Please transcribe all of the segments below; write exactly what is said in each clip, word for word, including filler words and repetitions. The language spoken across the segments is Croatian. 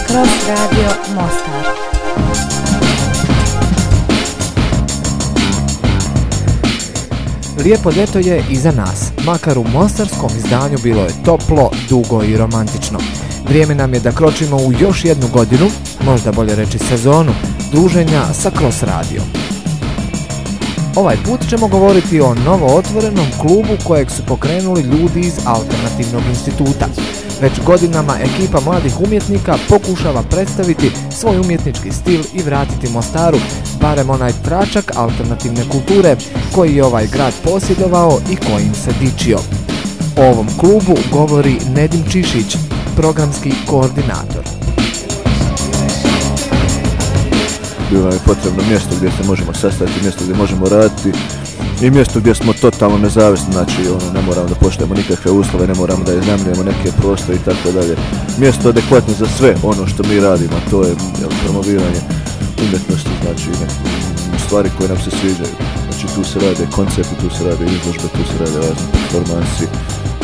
Cross Radio Mostar. Lijepo ljeto je iza nas, makar u mostarskom izdanju bilo je toplo, dugo i romantično. Vrijeme nam je da kročimo u još jednu godinu, možda bolje reći sezonu, druženja sa Cross Radio. Ovaj put ćemo govoriti o novo otvorenom klubu kojeg su pokrenuli ljudi iz Alternativnog instituta. Već godinama ekipa mladih umjetnika pokušava predstaviti svoj umjetnički stil i vratiti Mostaru barem onaj tračak alternativne kulture koji je ovaj grad posjedovao i kojim se dičio. O ovom klubu govori Nedim Čišić, programski koordinator. Bilo nam je potrebno mjesto gdje se možemo sastati, mjesto gdje možemo raditi i mjesto gdje smo totalno nezavisni, znači ono, ne moramo da poštujemo nikakve uslove, ne moramo da iznajmljujemo neke prostore i tako dalje. Mjesto adekvatno za sve ono što mi radimo, to je jel, promoviranje umjetnosti, znači ne, stvari koje nam se sviđaju. Znači tu se rade koncerti, tu se rade izložbe, tu se rade razne performansi, e,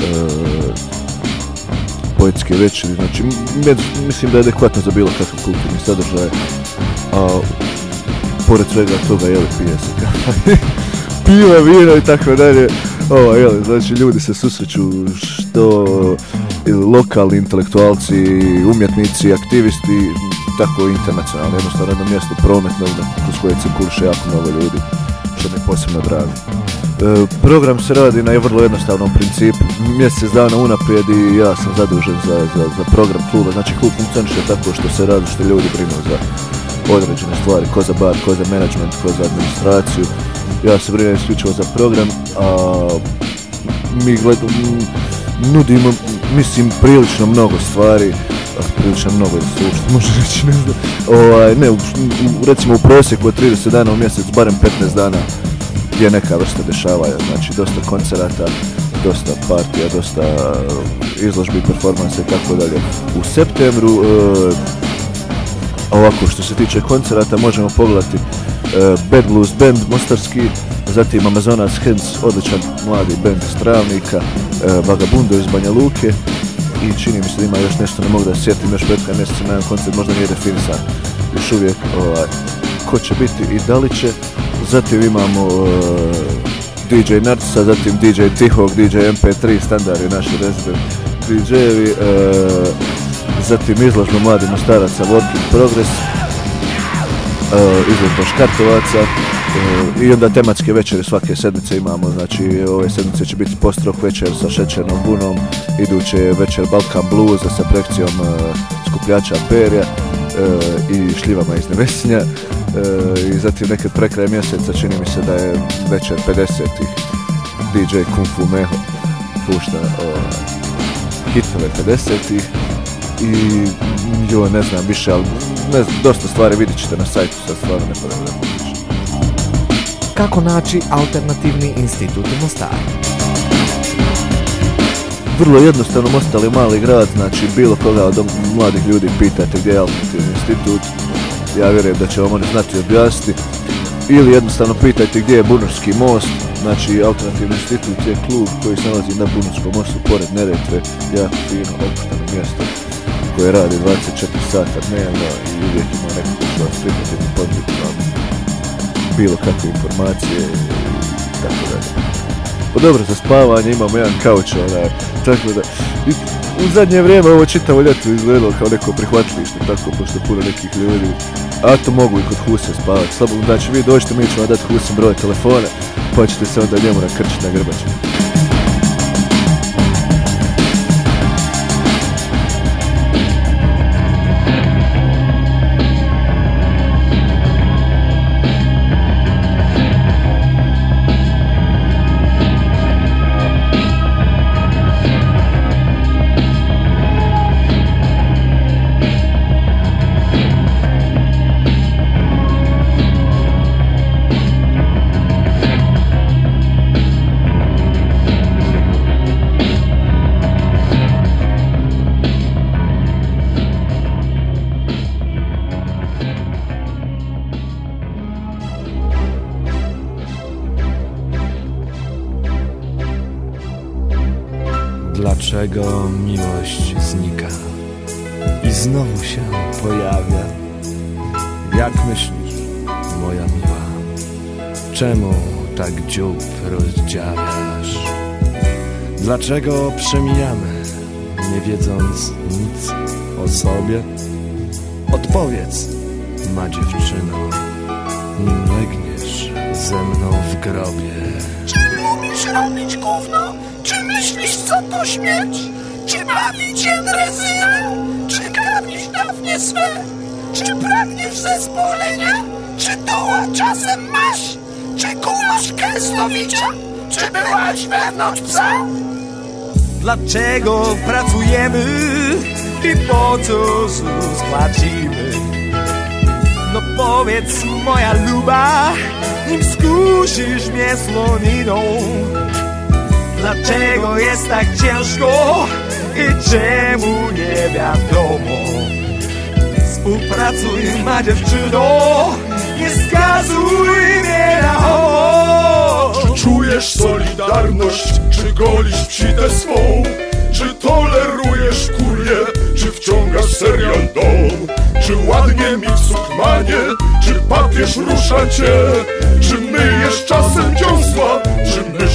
poetske večeri, znači mislim da je adekvatno za bilo kakav kulturni sadržaj. A pored svega toga, jel, pije se kafa, piva, vino i tako dalje. Ovo, jel, znači ljudi se susreću što lokalni intelektualci, umjetnici, aktivisti, tako internacionalno, jednostavno jedno mjesto prometno kroz koje cirkuliše jako mnogo ljudi, što mi je posebno drago. E, program se radi na vrlo jednostavnom principu, mjesec dana unaprijed i ja sam zadužen za, za, za program kluba, znači klub funkcioniše tako što se radi, što ljudi brinu za određene stvari, ko za bar, ko za menadžment, ko za administraciju. Ja se brinem isključivo za program, a mi gledamo, nudimo, mislim, prilično mnogo stvari, prilično mnogo da se uopšte može reći, ne znam. Ovaj, ne, u, recimo u prosjeku od trideset dana u mjesec, barem petnaest dana je neka vrsta dešavanja, znači dosta koncerata, dosta partija, dosta izložbi, performanse i tako dalje. U septembru, e, ovako, što se tiče koncerata, možemo pogledati uh, Bad Blues Band mostarski, zatim Amazonas Hands, odličan mladi band iz Travnika, uh, Vagabundo iz Banja Luke i čini mi se da ima još nešto, ne mogu da sjetim, još pred krajem mjeseca na jedan koncert, možda nije definisan još uvijek ovaj, ko će biti i da li će. Zatim imamo uh, D J Narcisa, zatim D J Tihog, D J M P tri, standardi naši resident D J-evi, uh, zatim izložba mladih mostaraca Work in Progress, uh, izložba škartovaca uh, i onda tematske večere svake sedmice imamo, znači ove sedmice će biti post-rock večer sa Šećernom bunom, iduće večer Balkan Bluesa sa projekcijom uh, skupljača perja uh, i šljivama iz Nevesinja uh, i zatim nekad prekraj mjeseca čini mi se da je večer pedesetih D J Kung Fu Meho pušta uh, hitove pedesetih i jo, ne znam više, ali ne znam, dosta stvari vidjet ćete na sajtu, sad stvarno ne podavljamo više. Kako naći Alternativni institut u Mostaru? Vrlo jednostavno, Mostar je mali grad, znači bilo koga od mladih ljudi pitate gdje je Alternativni institut, ja vjerujem da će vam oni znati objasniti, ili jednostavno pitajte gdje je Bunurski most, znači Alternativni institut je klub koji se nalazi na Bunurskom mostu pored Neretve, jako fino, opušteno mjesto koje radi dvadeset četiri sata dnevno i uvijek ima neko ko će vas prihvatiti, podbiti vam bilo kakve informacije i tako dalje. Pa dobro, za spavanje imamo jedan kauč, onaj, tako da i u zadnje vrijeme ovo čitavo ljeto izgledalo kao neko prihvatilište, tako, pošto puno nekih ljudi, a to mogu i kod Huse spavati, slabo, znači vi dođete, mi ćemo vam dati Husin broj telefona, pa ćete se onda njemu nakrčiti na grbaču. Dlaczego miłość znika? i znowu się pojawia. Jak myślisz, moja miła, czemu tak dziób rozdziawiasz? Dlaczego przemijamy, nie wiedząc nic o sobie? Odpowiedz, ma dziewczyno, nim legniesz ze mną w grobie. Czy lubisz robić gówno? Czy myślisz, co to śmierć? Czy bawić herezję? Czy karmisz dawnie swe? Czy pragniesz zespolenia? Czy doła czasem masz? Czy kumasz Kęsnowicza? Czy byłaś wewnątrz psa? Dlaczego pracujemy i po co ZUS płacimy? No powiedz, moja luba, nim skusisz mnie słoniną. Dlaczego jest tak ciężko i czemu nie wiadomo? Współpracuj, ma dziewczyno, nie skazuj mnie na hoło. Czy czujesz solidarność, czy golisz psitę swą? Czy tolerujesz kurię, czy wciągasz serial dom? Czy ładnie mi w sukmanie, czy papież rusza cię? Czy myjesz czasem dziąsła, czy mysz